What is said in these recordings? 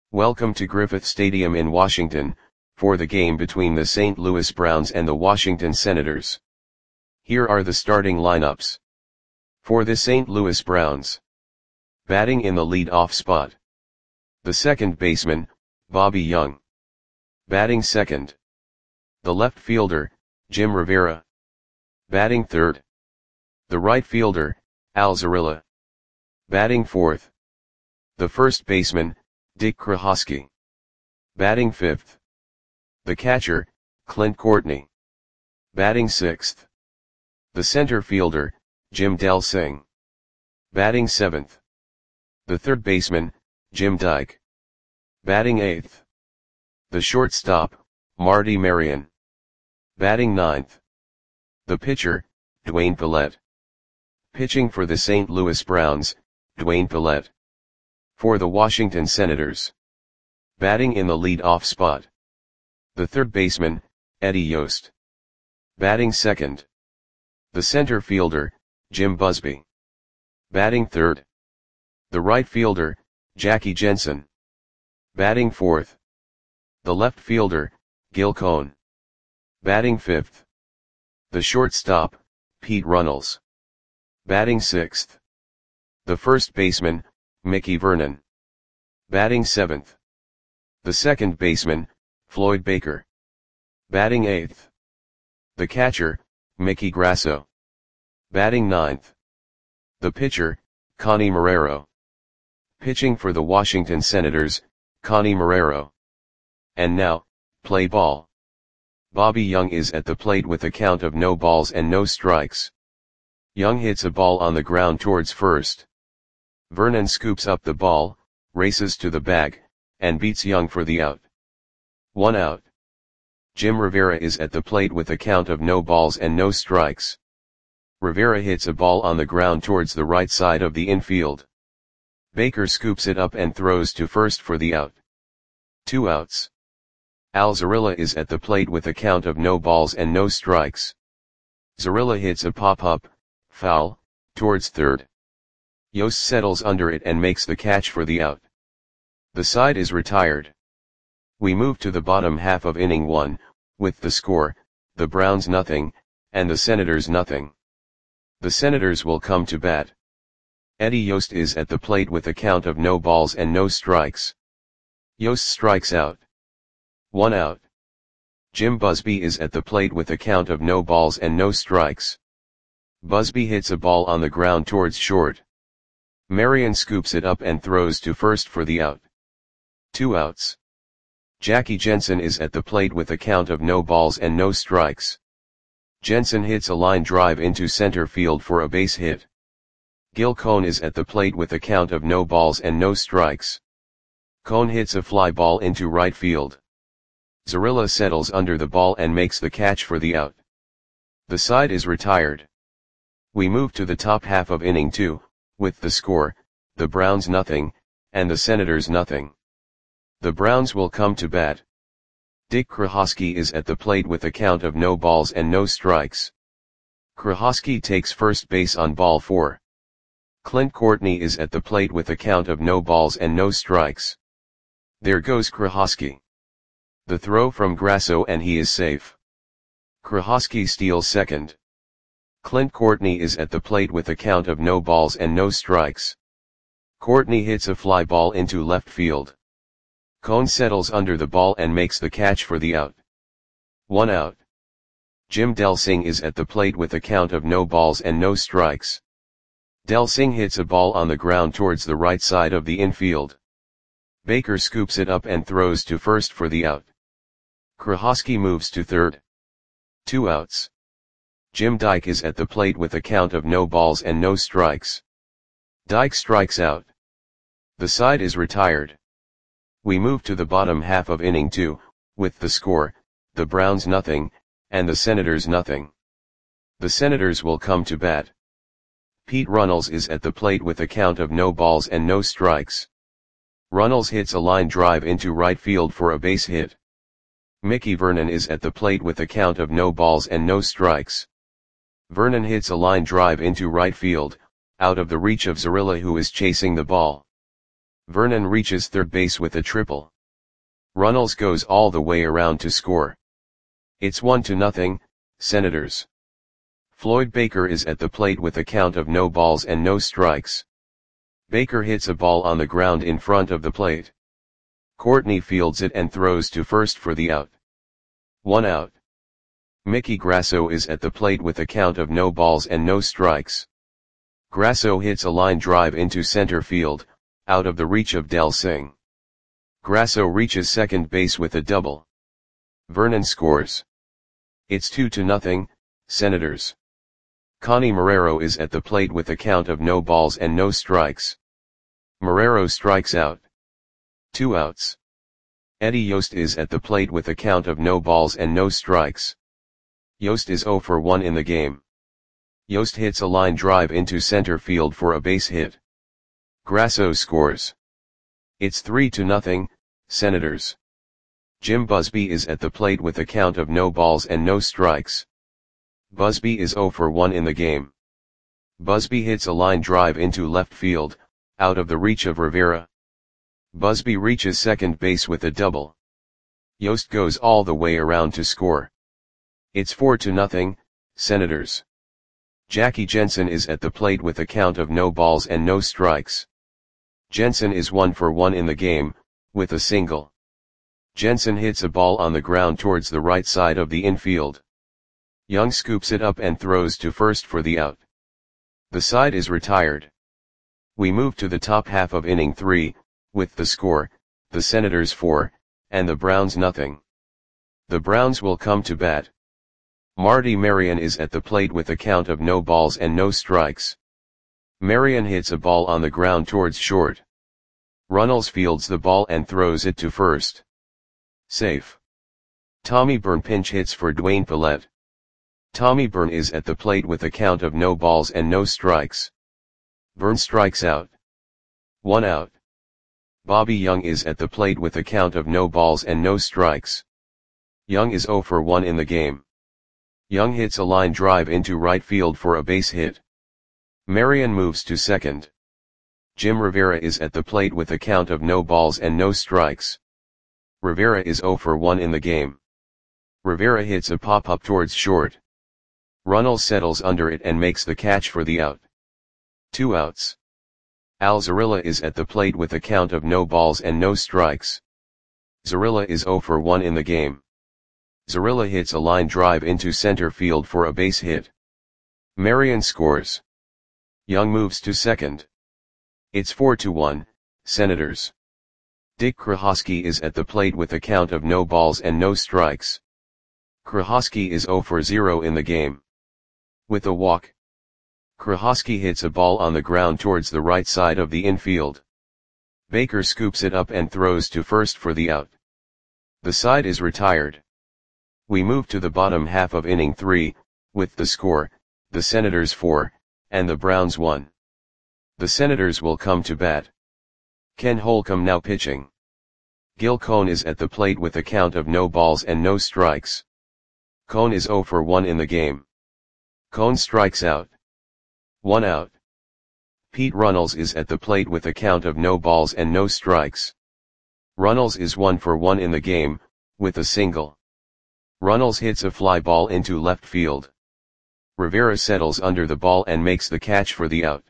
Welcome to Griffith Stadium in Washington, for the game between the St. Louis Browns and the Washington Senators. Here are the starting lineups. For the St. Louis Browns. Batting in the lead-off spot. The second baseman, Bobby Young. Batting second. The left fielder, Jim Rivera. Batting third. The right fielder, Al Zarilla. Batting fourth. The first baseman, Dick Krohosky. Batting fifth. The catcher, Clint Courtney. Batting sixth. The center fielder, Jim Delsing. Batting seventh. The third baseman, Jim Dyke. Batting eighth. The shortstop, Marty Marion. Batting ninth. The pitcher, Dwayne Pallette. Pitching for the St. Louis Browns, Dwayne Pallette. For the Washington Senators. Batting in the lead-off spot. The third baseman, Eddie Yost. Batting second. The center fielder, Jim Busby. Batting third. The right fielder, Jackie Jensen. Batting fourth. The left fielder, Gil Cohn. Batting fifth. The shortstop, Pete Runnels. Batting sixth. The first baseman, Mickey Vernon. Batting seventh. The second baseman, Floyd Baker. Batting eighth. The catcher, Mickey Grasso. Batting ninth. The pitcher, Connie Marrero. Pitching for the Washington Senators, Connie Marrero. And now, play ball. Bobby Young is at the plate with a count of no balls and no strikes. Young hits a ball on the ground towards first. Vernon scoops up the ball, races to the bag, and beats Young for the out. 1 out. Jim Rivera is at the plate with a count of no balls and no strikes. Rivera hits a ball on the ground towards the right side of the infield. Baker scoops it up and throws to first for the out. 2 outs. Al Zarilla is at the plate with a count of no balls and no strikes. Zarilla hits a pop-up, foul, towards third. Yost settles under it and makes the catch for the out. The side is retired. We move to the bottom half of inning 1, with the score, the Browns nothing, and the Senators nothing. The Senators will come to bat. Eddie Yost is at the plate with a count of no balls and no strikes. Yost strikes out. 1 out. Jim Busby is at the plate with a count of no balls and no strikes. Busby hits a ball on the ground towards short. Marion scoops it up and throws to first for the out. 2 outs. Jackie Jensen is at the plate with a count of no balls and no strikes. Jensen hits a line drive into center field for a base hit. Gil Cohn is at the plate with a count of no balls and no strikes. Cohn hits a fly ball into right field. Zarilla settles under the ball and makes the catch for the out. The side is retired. We move to the top half of inning 2, with the score, the Browns nothing, and the Senators nothing. The Browns will come to bat. Dick Krohosky is at the plate with a count of no balls and no strikes. Krohosky takes first base on ball 4. Clint Courtney is at the plate with a count of no balls and no strikes. There goes Krohosky. The throw from Grasso and he is safe. Krohosky steals second. Clint Courtney is at the plate with a count of no balls and no strikes. Courtney hits a fly ball into left field. Cohn settles under the ball and makes the catch for the out. 1 out. Jim Delsing is at the plate with a count of no balls and no strikes. Delsing hits a ball on the ground towards the right side of the infield. Baker scoops it up and throws to first for the out. Krohosky moves to third. 2 outs. Jim Dyke is at the plate with a count of no balls and no strikes. Dyke strikes out. The side is retired. We move to the bottom half of inning 2, with the score, the Browns nothing, and the Senators nothing. The Senators will come to bat. Pete Runnels is at the plate with a count of no balls and no strikes. Runnels hits a line drive into right field for a base hit. Mickey Vernon is at the plate with a count of no balls and no strikes. Vernon hits a line drive into right field, out of the reach of Zarilla who is chasing the ball. Vernon reaches third base with a triple. Runnels goes all the way around to score. It's 1-0, Senators. Floyd Baker is at the plate with a count of no balls and no strikes. Baker hits a ball on the ground in front of the plate. Courtney fields it and throws to first for the out. 1 out. Mickey Grasso is at the plate with a count of no balls and no strikes. Grasso hits a line drive into center field, out of the reach of Del Singh. Grasso reaches second base with a double. Vernon scores. It's 2-0, Senators. Connie Marrero is at the plate with a count of no balls and no strikes. Marrero strikes out. 2 outs. Eddie Yost is at the plate with a count of no balls and no strikes. Yost is 0 for 1 in the game. Yost hits a line drive into center field for a base hit. Grasso scores. It's 3-0, Senators. Jim Busby is at the plate with a count of no balls and no strikes. Busby is 0 for 1 in the game. Busby hits a line drive into left field, out of the reach of Rivera. Busby reaches second base with a double. Yost goes all the way around to score. It's 4-0, Senators. Jackie Jensen is at the plate with a count of no balls and no strikes. Jensen is 1 for 1 in the game, with a single. Jensen hits a ball on the ground towards the right side of the infield. Young scoops it up and throws to first for the out. The side is retired. We move to the top half of inning 3, with the score, the Senators 4, and the Browns 0. The Browns will come to bat. Marty Marion is at the plate with a count of no balls and no strikes. Marion hits a ball on the ground towards short. Runnels fields the ball and throws it to first. Safe. Tommy Byrne pinch hits for Dwayne Pallette. Tommy Byrne is at the plate with a count of no balls and no strikes. Byrne strikes out. 1 out. Bobby Young is at the plate with a count of no balls and no strikes. Young is 0 for 1 in the game. Young hits a line drive into right field for a base hit. Marion moves to second. Jim Rivera is at the plate with a count of no balls and no strikes. Rivera is 0 for 1 in the game. Rivera hits a pop-up towards short. Runnels settles under it and makes the catch for the out. 2 outs. Al Zarilla is at the plate with a count of no balls and no strikes. Zarilla is 0 for 1 in the game. Zarilla hits a line drive into center field for a base hit. Marion scores. Young moves to second. It's 4-1, Senators. Dick Krahosky is at the plate with a count of no balls and no strikes. Krahosky is 0 for 0 in the game. With a walk. Krahosky hits a ball on the ground towards the right side of the infield. Baker scoops it up and throws to first for the out. The side is retired. We move to the bottom half of inning 3, with the score, the Senators 4, and the Browns 1. The Senators will come to bat. Ken Holcomb now pitching. Gil Cone is at the plate with a count of no balls and no strikes. Cone is 0 for 1 in the game. Cone strikes out. 1 out. Pete Runnels is at the plate with a count of no balls and no strikes. Runnels is 1 for 1 in the game, with a single. Runnels hits a fly ball into left field. Rivera settles under the ball and makes the catch for the out.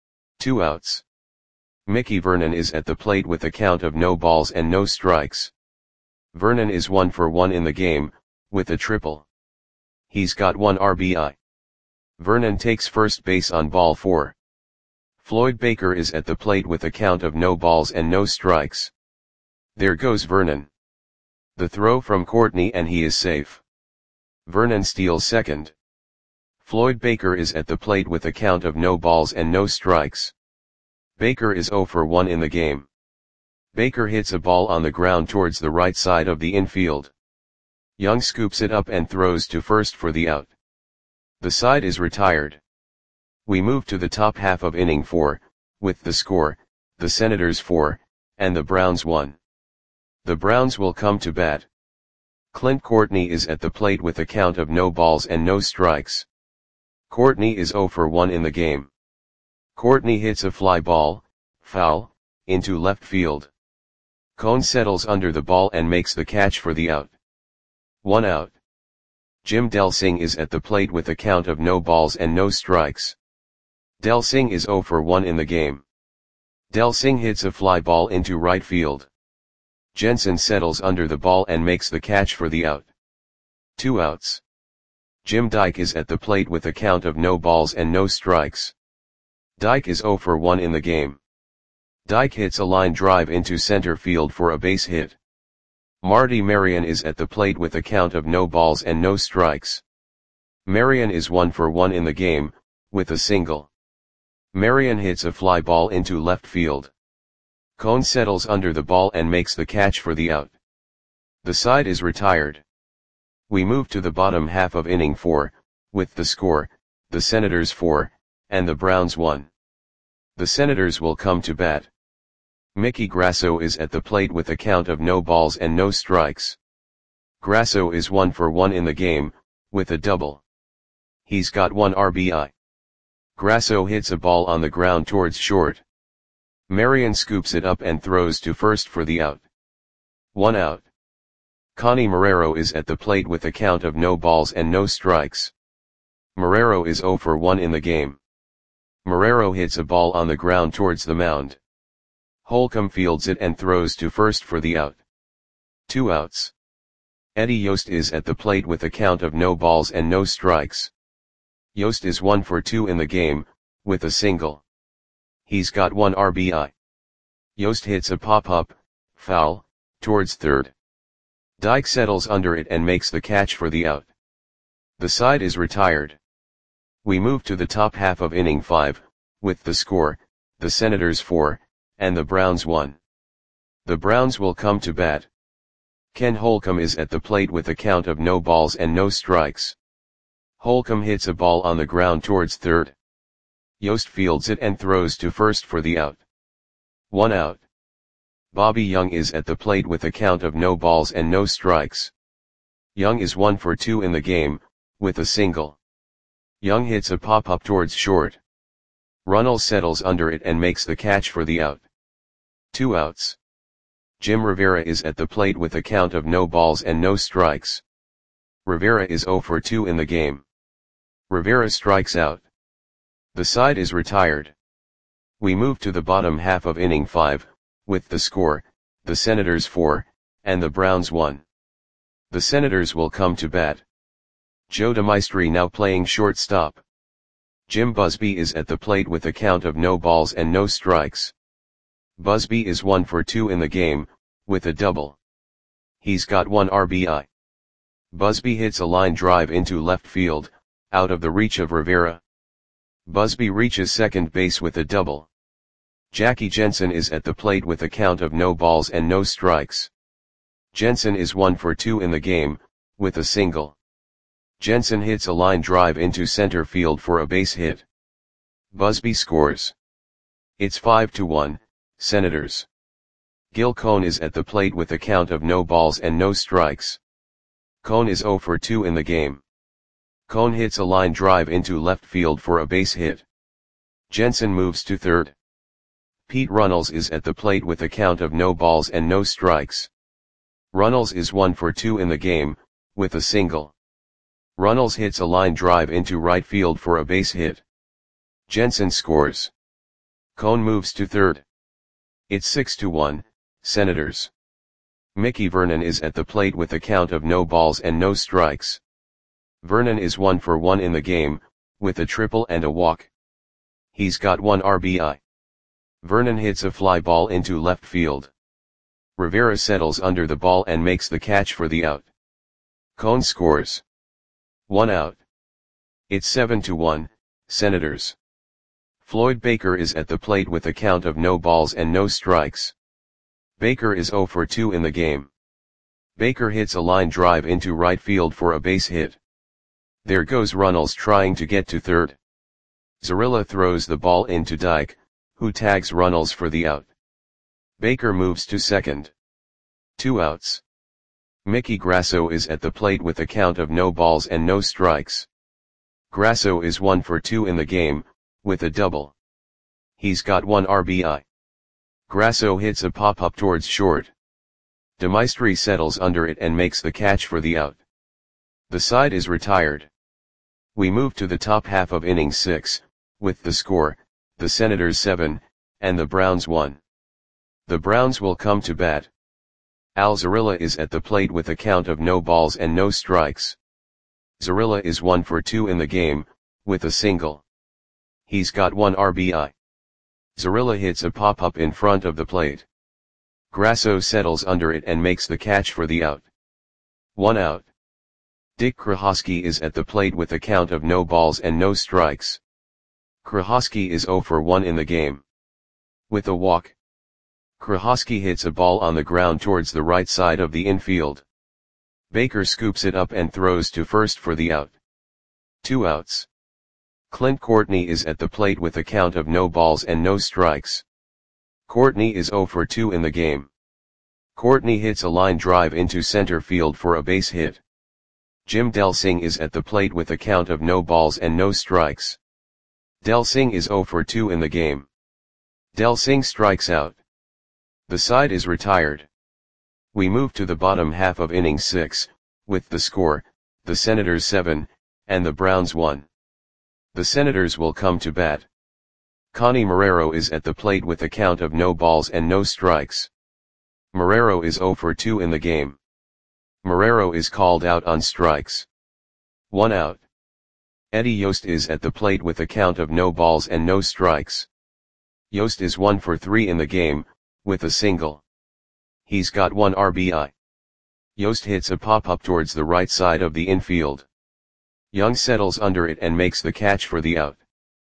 2 outs. Mickey Vernon is at the plate with a count of no balls and no strikes. Vernon is 1 for 1 in the game, with a triple. He's got 1 RBI. Vernon takes first base on ball 4. Floyd Baker is at the plate with a count of no balls and no strikes. There goes Vernon. The throw from Courtney and he is safe. Vernon steals second. Floyd Baker is at the plate with a count of no balls and no strikes. Baker is 0 for 1 in the game. Baker hits a ball on the ground towards the right side of the infield. Young scoops it up and throws to first for the out. The side is retired. We move to the top half of inning 4, with the score, the Senators 4, and the Browns 1. The Browns will come to bat. Clint Courtney is at the plate with a count of no balls and no strikes. Courtney is 0 for 1 in the game. Courtney hits a fly ball, foul, into left field. Cone settles under the ball and makes the catch for the out. 1 out. Jim Delsing is at the plate with a count of no balls and no strikes. Delsing is 0 for 1 in the game. Delsing hits a fly ball into right field. Jensen settles under the ball and makes the catch for the out. 2 outs. Jim Dyke is at the plate with a count of no balls and no strikes. Dyke is 0 for 1 in the game. Dyke hits a line drive into center field for a base hit. Marty Marion is at the plate with a count of no balls and no strikes. Marion is 1 for 1 in the game, with a single. Marion hits a fly ball into left field. Cone settles under the ball and makes the catch for the out. The side is retired. We move to the bottom half of inning 4, with the score, the Senators 4, and the Browns 1. The Senators will come to bat. Mickey Grasso is at the plate with a count of no balls and no strikes. Grasso is 1 for 1 in the game, with a double. He's got 1 RBI. Grasso hits a ball on the ground towards short. Marion scoops it up and throws to first for the out. 1 out. Connie Marrero is at the plate with a count of no balls and no strikes. Marrero is 0 for 1 in the game. Marrero hits a ball on the ground towards the mound. Holcomb fields it and throws to first for the out. 2 outs. Eddie Yost is at the plate with a count of no balls and no strikes. Yost is 1 for 2 in the game, with a single. He's got 1 RBI. Yost hits a pop-up, foul, towards third. Dyke settles under it and makes the catch for the out. The side is retired. We move to the top half of inning 5, with the score, the Senators 4, and the Browns 1. The Browns will come to bat. Ken Holcomb is at the plate with a count of no balls and no strikes. Holcomb hits a ball on the ground towards third. Yost fields it and throws to first for the out. 1 out. Bobby Young is at the plate with a count of no balls and no strikes. Young is 1 for 2 in the game, with a single. Young hits a pop-up towards short. Runnels settles under it and makes the catch for the out. 2 outs. Jim Rivera is at the plate with a count of no balls and no strikes. Rivera is 0 for 2 in the game. Rivera strikes out. The side is retired. We move to the bottom half of inning 5, with the score, the Senators 4, and the Browns 1. The Senators will come to bat. Joe DeMaestri now playing shortstop. Jim Busby is at the plate with a count of no balls and no strikes. Busby is 1 for 2 in the game, with a double. He's got 1 RBI. Busby hits a line drive into left field, out of the reach of Rivera. Busby reaches second base with a double. Jackie Jensen is at the plate with a count of no balls and no strikes. Jensen is 1 for 2 in the game, with a single. Jensen hits a line drive into center field for a base hit. Busby scores. It's 5-1, Senators. Gil Cone is at the plate with a count of no balls and no strikes. Cone is 0 for 2 in the game. Cone hits a line drive into left field for a base hit. Jensen moves to third. Pete Runnels is at the plate with a count of no balls and no strikes. Runnels is 1 for 2 in the game, with a single. Runnels hits a line drive into right field for a base hit. Jensen scores. Cone moves to third. It's 6-1, Senators. Mickey Vernon is at the plate with a count of no balls and no strikes. Vernon is 1 for 1 in the game, with a triple and a walk. He's got 1 RBI. Vernon hits a fly ball into left field. Rivera settles under the ball and makes the catch for the out. Cone scores. 1 out. It's 7-1, Senators. Floyd Baker is at the plate with a count of no balls and no strikes. Baker is 0 for 2 in the game. Baker hits a line drive into right field for a base hit. There goes Runnels trying to get to third. Zarilla throws the ball into Dyke, who tags Runnels for the out. Baker moves to second. 2 outs. Mickey Grasso is at the plate with a count of no balls and no strikes. Grasso is 1 for 2 in the game, with a double. He's got 1 RBI. Grasso hits a pop-up towards short. De Maestri settles under it and makes the catch for the out. The side is retired. We move to the top half of inning 6, with the score, the Senators 7, and the Browns 1. The Browns will come to bat. Al Zarilla is at the plate with a count of no balls and no strikes. Zarilla is 1 for 2 in the game, with a single. He's got 1 RBI. Zarilla hits a pop-up in front of the plate. Grasso settles under it and makes the catch for the out. 1 out. Dick Krahosky is at the plate with a count of no balls and no strikes. Krahosky is 0 for 1 in the game. With a walk, Krahosky hits a ball on the ground towards the right side of the infield. Baker scoops it up and throws to first for the out. 2 outs. Clint Courtney is at the plate with a count of no balls and no strikes. Courtney is 0 for 2 in the game. Courtney hits a line drive into center field for a base hit. Jim Delsing is at the plate with a count of no balls and no strikes. Delsing is 0 for 2 in the game. Delsing strikes out. The side is retired. We move to the bottom half of inning 6, with the score, the Senators 7, and the Browns 1. The Senators will come to bat. Connie Marrero is at the plate with a count of no balls and no strikes. Marrero is 0 for 2 in the game. Marrero is called out on strikes. 1 out. Eddie Yost is at the plate with a count of no balls and no strikes. Yost is 1 for 3 in the game, with a single. He's got 1 RBI. Yost hits a pop-up towards the right side of the infield. Young settles under it and makes the catch for the out.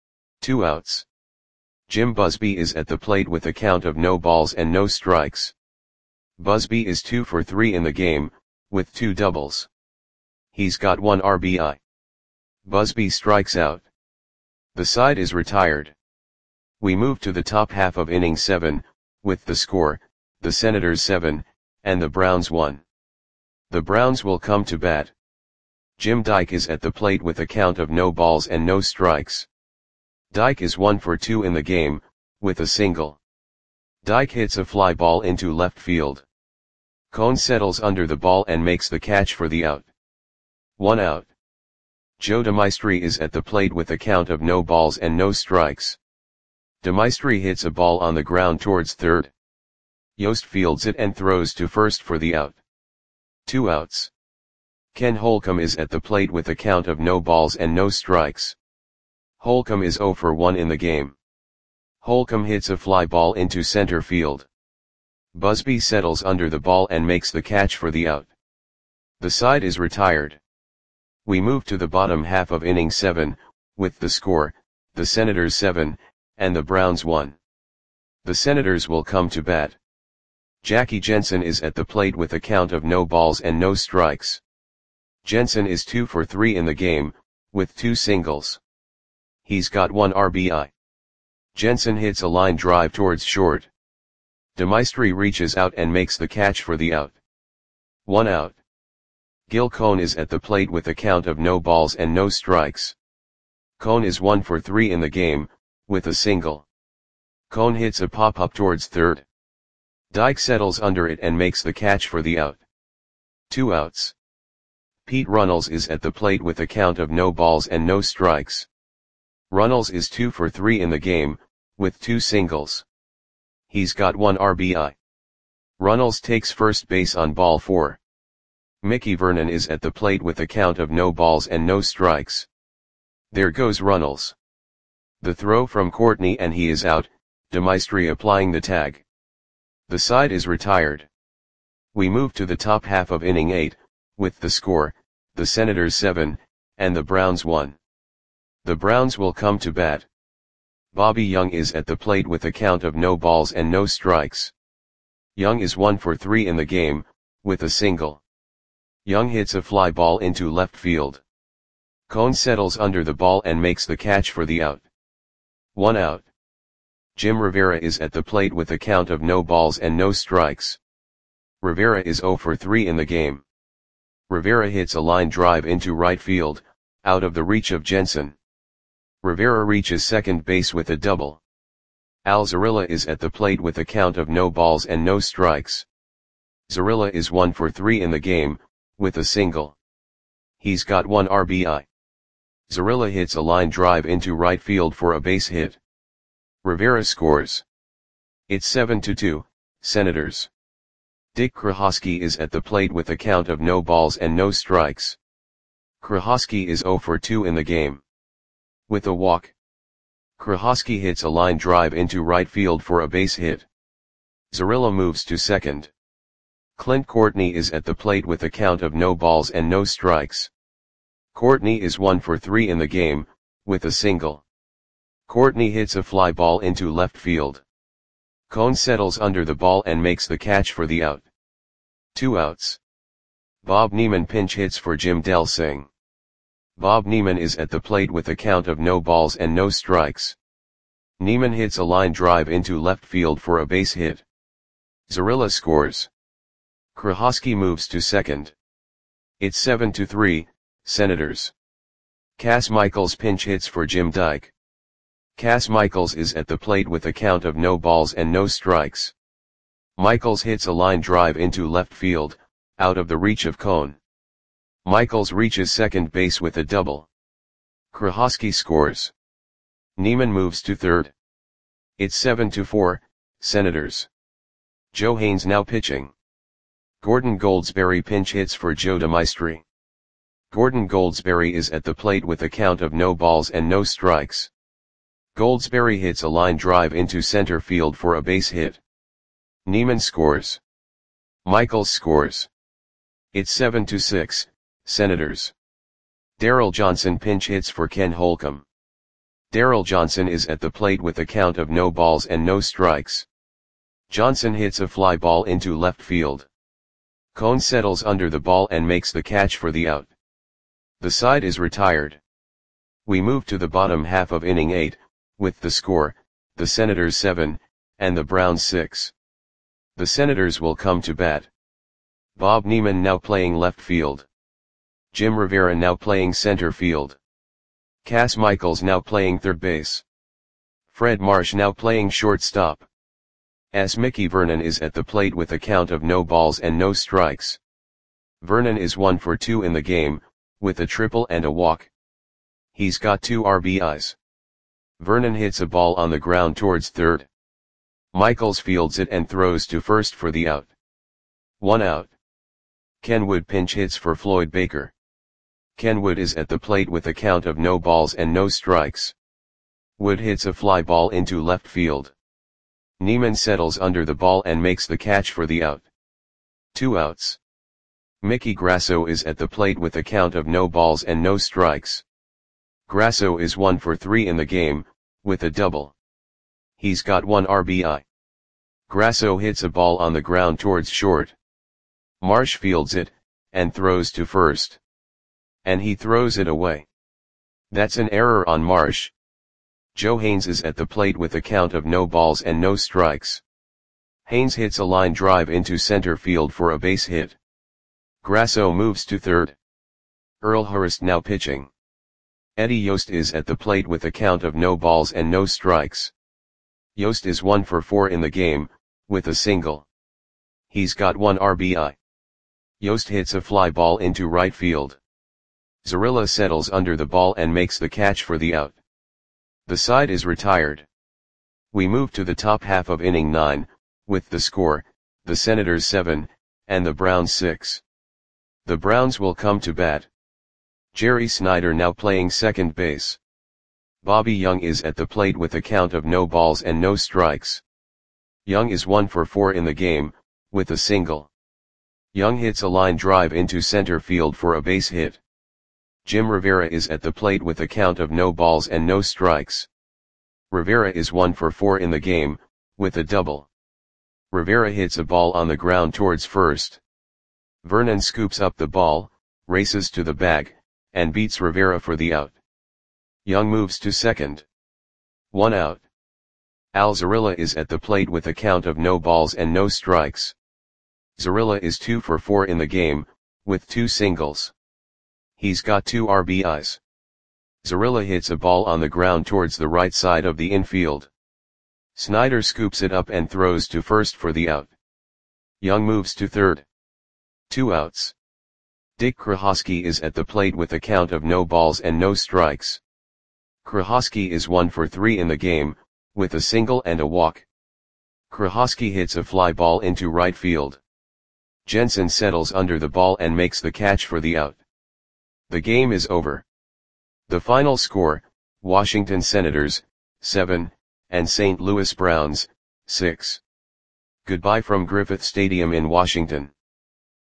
2 outs. Jim Busby is at the plate with a count of no balls and no strikes. Busby is 2 for 3 in the game, with 2 doubles. He's got 1 RBI. Busby strikes out. The side is retired. We move to the top half of inning 7, with the score, the Senators 7, and the Browns 1. The Browns will come to bat. Jim Dyke is at the plate with a count of no balls and no strikes. Dyke is 1 for 2 in the game, with a single. Dyke hits a fly ball into left field. Cone settles under the ball and makes the catch for the out. 1 out. Joe De Maestri is at the plate with a count of no balls and no strikes. De Maestri hits a ball on the ground towards third. Yost fields it and throws to first for the out. 2 outs. Ken Holcomb is at the plate with a count of no balls and no strikes. Holcomb is 0 for 1 in the game. Holcomb hits a fly ball into center field. Busby settles under the ball and makes the catch for the out. The side is retired. We move to the bottom half of inning 7, with the score, the Senators 7, and the Browns 1. The Senators will come to bat. Jackie Jensen is at the plate with a count of no balls and no strikes. Jensen is 2 for 3 in the game, with 2 singles. He's got 1 RBI. Jensen hits a line drive towards short. De Maestri reaches out and makes the catch for the out. 1 out. Gil Cone is at the plate with a count of no balls and no strikes. Cone is 1 for 3 in the game, with a single. Cone hits a pop-up towards third. Dyke settles under it and makes the catch for the out. 2 outs. Pete Runnels is at the plate with a count of no balls and no strikes. Runnels is 2 for 3 in the game, with 2 singles. He's got 1 RBI. Runnels takes first base on ball 4. Mickey Vernon is at the plate with a count of no balls and no strikes. There goes Runnels. The throw from Courtney and he is out, De Maestri applying the tag. The side is retired. We move to the top half of inning 8, with the score, the Senators 7, and the Browns 1. The Browns will come to bat. Bobby Young is at the plate with a count of no balls and no strikes. Young is 1 for 3 in the game, with a single. Young hits a fly ball into left field. Cone settles under the ball and makes the catch for the out. 1 out. Jim Rivera is at the plate with a count of no balls and no strikes. Rivera is 0 for 3 in the game. Rivera hits a line drive into right field, out of the reach of Jensen. Rivera reaches second base with a double. Al Zarilla is at the plate with a count of no balls and no strikes. Zarilla is 1 for 3 in the game, with a single. He's got 1 RBI. Zarilla hits a line drive into right field for a base hit. Rivera scores. It's 7-2, Senators. Dick Krahosky is at the plate with a count of no balls and no strikes. Krahosky is 0 for 2 in the game. With a walk. Krahosky hits a line drive into right field for a base hit. Zarilla moves to second. Clint Courtney is at the plate with a count of no balls and no strikes. Courtney is 1 for 3 in the game, with a single. Courtney hits a fly ball into left field. Cone settles under the ball and makes the catch for the out. 2 outs. Bob Neiman pinch hits for Jim Del Singh. Bob Neiman is at the plate with a count of no balls and no strikes. Neiman hits a line drive into left field for a base hit. Zarilla scores. Krahosky moves to second. It's 7-3, Senators. Cass Michaels pinch hits for Jim Dyke. Cass Michaels is at the plate with a count of no balls and no strikes. Michaels hits a line drive into left field, out of the reach of Cone. Michaels reaches second base with a double. Krahosky scores. Neiman moves to third. It's 7-4, Senators. Joe Haynes now pitching. Gordon Goldsberry pinch hits for Joe DeMaestri. Gordon Goldsberry is at the plate with a count of no balls and no strikes. Goldsberry hits a line drive into center field for a base hit. Neiman scores. Michaels scores. It's 7-6, Senators. Darryl Johnson pinch hits for Ken Holcomb. Darryl Johnson is at the plate with a count of no balls and no strikes. Johnson hits a fly ball into left field. Cone settles under the ball and makes the catch for the out. The side is retired. We move to the bottom half of inning 8, with the score, the Senators 7, and the Browns 6. The Senators will come to bat. Bob Neiman now playing left field. Jim Rivera now playing center field. Cass Michaels now playing third base. Fred Marsh now playing shortstop. As Mickey Vernon is at the plate with a count of no balls and no strikes. Vernon is 1 for 2 in the game, with a triple and a walk. He's got 2 RBIs. Vernon hits a ball on the ground towards third. Michaels fields it and throws to first for the out. 1 out. Ken Wood pinch hits for Floyd Baker. Ken Wood is at the plate with a count of no balls and no strikes. Wood hits a fly ball into left field. Neiman settles under the ball and makes the catch for the out. 2 outs. Mickey Grasso is at the plate with a count of no balls and no strikes. Grasso is 1 for 3 in the game, with a double. He's got 1 RBI. Grasso hits a ball on the ground towards short. Marsh fields it, and throws to first. And he throws it away. That's an error on Marsh. Joe Haynes is at the plate with a count of no balls and no strikes. Haynes hits a line drive into center field for a base hit. Grasso moves to third. Earl Hurst now pitching. Eddie Yost is at the plate with a count of no balls and no strikes. Yost is 1 for 4 in the game, with a single. He's got 1 RBI. Yost hits a fly ball into right field. Zarilla settles under the ball and makes the catch for the out. The side is retired. We move to the top half of inning 9, with the score, the Senators 7, and the Browns 6. The Browns will come to bat. Jerry Snyder now playing second base. Bobby Young is at the plate with a count of no balls and no strikes. Young is 1 for 4 in the game, with a single. Young hits a line drive into center field for a base hit. Jim Rivera is at the plate with a count of no balls and no strikes. Rivera is 1 for 4 in the game, with a double. Rivera hits a ball on the ground towards first. Vernon scoops up the ball, races to the bag, and beats Rivera for the out. Young moves to second. 1 out. Al Zarilla is at the plate with a count of no balls and no strikes. Zarilla is 2 for 4 in the game, with 2 singles. He's got 2 RBIs. Zarilla hits a ball on the ground towards the right side of the infield. Snyder scoops it up and throws to first for the out. Young moves to third. 2 outs. Dick Krahosky is at the plate with a count of no balls and no strikes. Krahosky is 1 for 3 in the game, with a single and a walk. Krahosky hits a fly ball into right field. Jensen settles under the ball and makes the catch for the out. The game is over. The final score, Washington Senators, 7, and St. Louis Browns, 6. Goodbye from Griffith Stadium in Washington.